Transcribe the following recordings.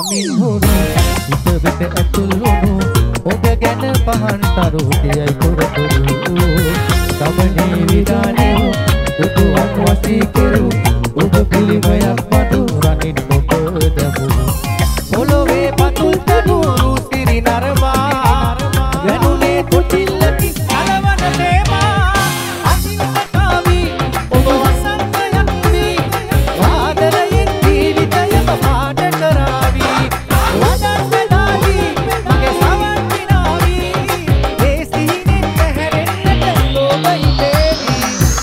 හිමින් හුරු හිත වෙත ඇතුල් වුණු ඔබ ගැන පහන් තරුකයයි තොරතුරු සමනේ විදානේ ඔබ වස්වසී කෙරු ඔබ පිළිමයක් මතු රනින් ඔබ දමු පොළොවේ පතුල් තනුරු සිරි නරමා යනුනේ කොටිල්ලකි අලවන නේමා අසින්තකාමි ඔබ වසන්ත යක්මි ආදරයෙන් ජීවිතයම පාට කරාවි වදන් වෙලාවි මගේ සවන් විනාවි ඒ සිහිනෙන් පැහැරෙන්නට ඔබයි දේවි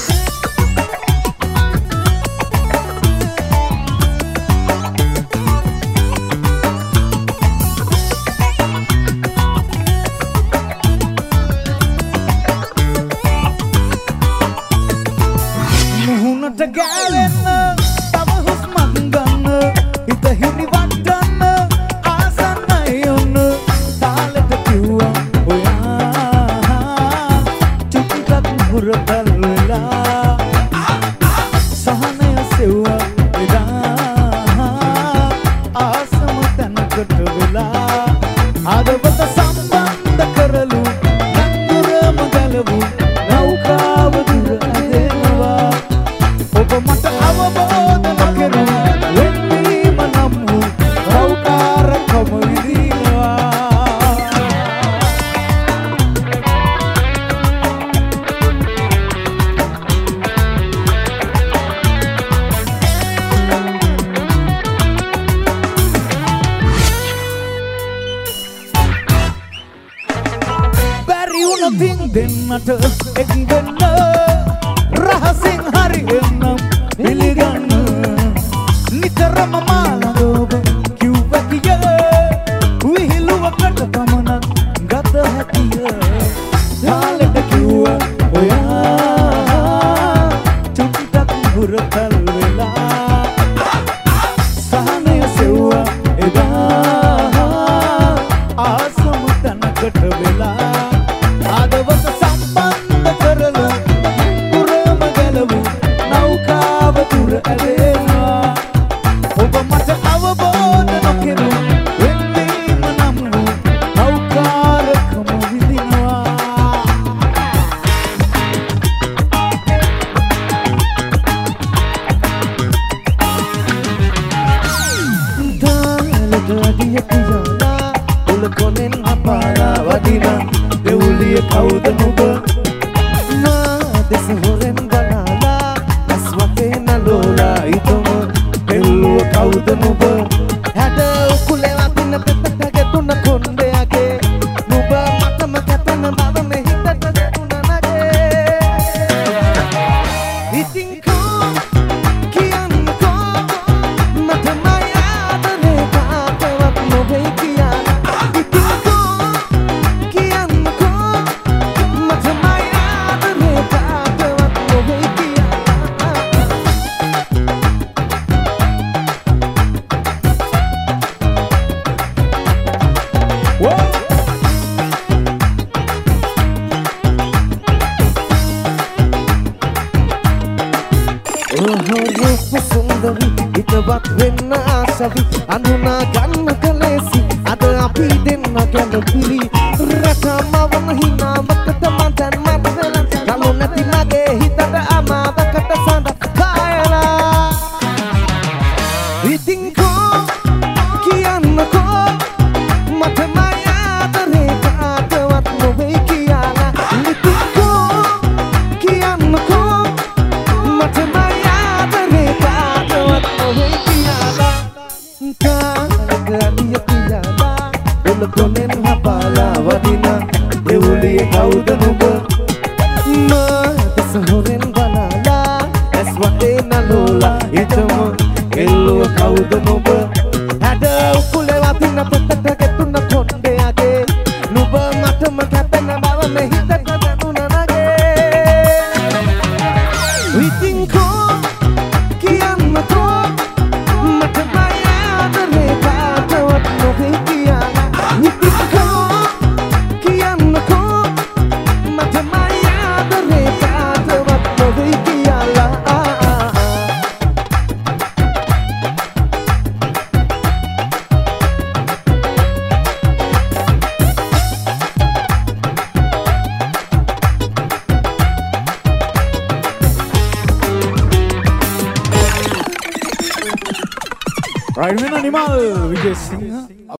මුහුණට ගෑවෙන්න තව හුස්මක් ගන්න හිත හිරි වටන්න ආසන්නයි ඔන්න තාලෙට කිව්වා ඔයා චුට්ටක් හුරතල් වෙලා සහනය සෙව්වා එදා ආසම තැනකට වෙලා ආදවත සම්බන්ධ කරලු නංගුරම ගලවු නෞකාව දුර ඇදෙනවා ඔබ මට අවබෝධ නොකරු වෙන්නීම නම් වූ නෞකාරකම විදිනවා බැරි වුණොතින් දෙන්නට එක්වෙන්න රහසින් හරි එන්නම් පිළිගන්න නිතරම මාළඟ ඔබ කිව්ව කිය විහිළුවකට පමණක් ගත හැකිය තාලෙට කිව්වා ඔයා චුට්ටක් හුරතල් වෙලා සහනය සෙව්වා එදා ආසම තැනකට වෙලා ආදවස සම්බන්ධ කරලා පුරම ගැලවු නෞකාව දුර ඇදෙනවා ඔබ මට අවබෝධ නොකරු වෙන්නීම නම් වූ නෞකාරකම විදිනවා තාලෙට අඩිය පියාලා උල කොනෙන් අපාලා වදිනා දෙවුලිය කවුද නුඹ මා දෙස හොරෙන් බලාලා ඇස් වටේ නලෝලා ඉතම එල්ලුව කවුද නුඹ හැඩ උකුලේ වදින පෙත්තට ගෙතුන කොණ්ඩයගේ නුඹ මටම කැපෙන බව මෙහිතට දෙතුන නගේ ඉතින් කෝ කියන්නකෝ මට මයි ආදරේ කාටවත් නොවෙයි කියලා ඉතින් කෝ කියන්නකෝ මට මයි ආදරේ කාටවත් නොවෙයි කියලා රූප සුන්දරි හිතවත් වෙන්න ආසවි අනුනා ගන්න කලේසි අද අපි දෙන්න ගැලපිලි රටමවන හිනාවකට මතන් මතලා කලු නැති මගේ හිතට අමාවකට සඳ කායලා ඉතින් කෝ කියන්නකෝ මට මයි ආදරේ කාටවත් නොවෙයි කියලා ඉතින් කෝ කියන්නකෝ මට මයි ආදරේ කාටවත් නොවෙයි කියලා තාලෙට අඩිය පියාලා උල කොනෙන් හපාලා වදිනා දෙවුලිය කවුද නුඹ මා දෙස හොරෙන් බලාලා ඇස් වටේ නලෝලා ඉතම එල්ලුව කවුද නුඹ හැඩ උකුලේ වදින පෙත්තට ගෙතුන කොණ්ඩයගේ නුඹ මටම කැපෙන බව මෙහිතට දෙතුන නගේ ඉතින් කෝ කියන්නකෝ මට මයි ආදරේ කාටවත් නොවෙයි කියලා ඉතින් කෝ කියන්නකෝ මට මයි ආදරේ කාටවත් නොවෙයි කියලා Right, man, animal. Vijay Singh.